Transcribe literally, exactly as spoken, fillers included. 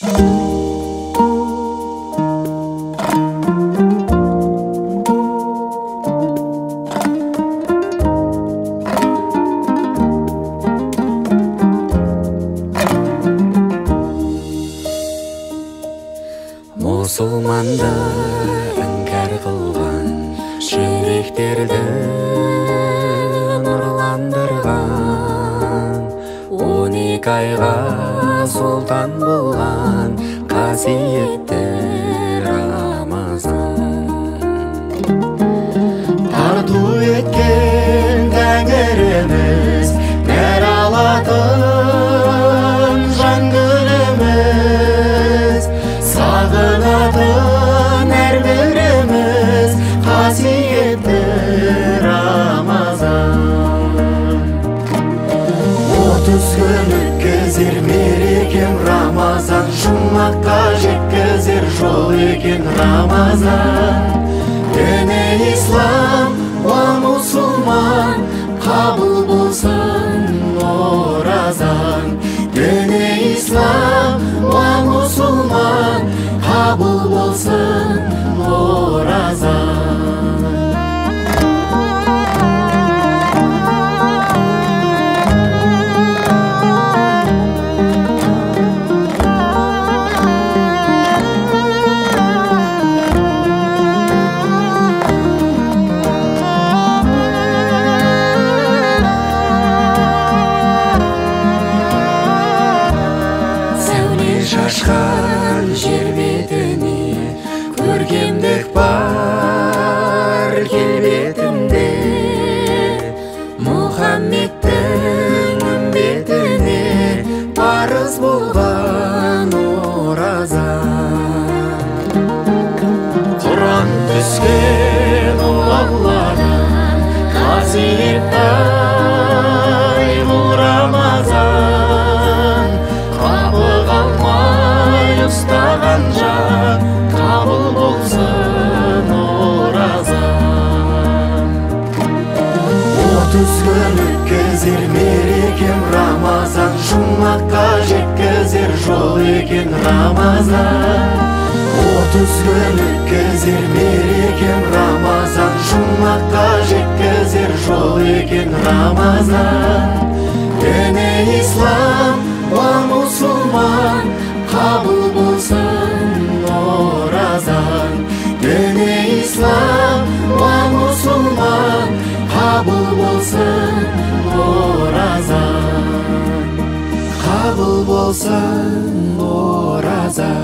Мұсылманды іңкәр қылған, жүректерді нұрландырған, он екі айға сұлтан болған қасиетті Рамазан. Тарту еткен тәңіріміз, нәр алатын жан гүліміз, сағынатын әрбіріміз қасиетті Рамазан. Отыз күн өткізер мерекем Рамазан, жұмаққа жеткізер жол екен Рамазан. Діні ислам, уа мұсылман, қабыл болсын оразан. Діні ислам, уа мұсылман, қабыл болсын оразан. Шашқан жер бетіне көркемдік бар келбетінде, Мұхаммедтің үмбетіне парыз болған оразан. Құран түскен ол Алладан қасиетті ай бұл Рамазан. Қапы қалмай ұстаған жан, қабыл болсын оразан. Отыз күн өткізер мерекем Рамазан, жұмаққа жеткізер жол екен Рамазан. Отыз күн өткізер мерекем Рамазан, жұмаққа жеткізер жол екен Рамазан. Діні ислам, уа мұсылман, қабыл болсын оразан. Діні ислам, уа мұсылман, қабыл болсын оразан. Қабыл болсын оразан.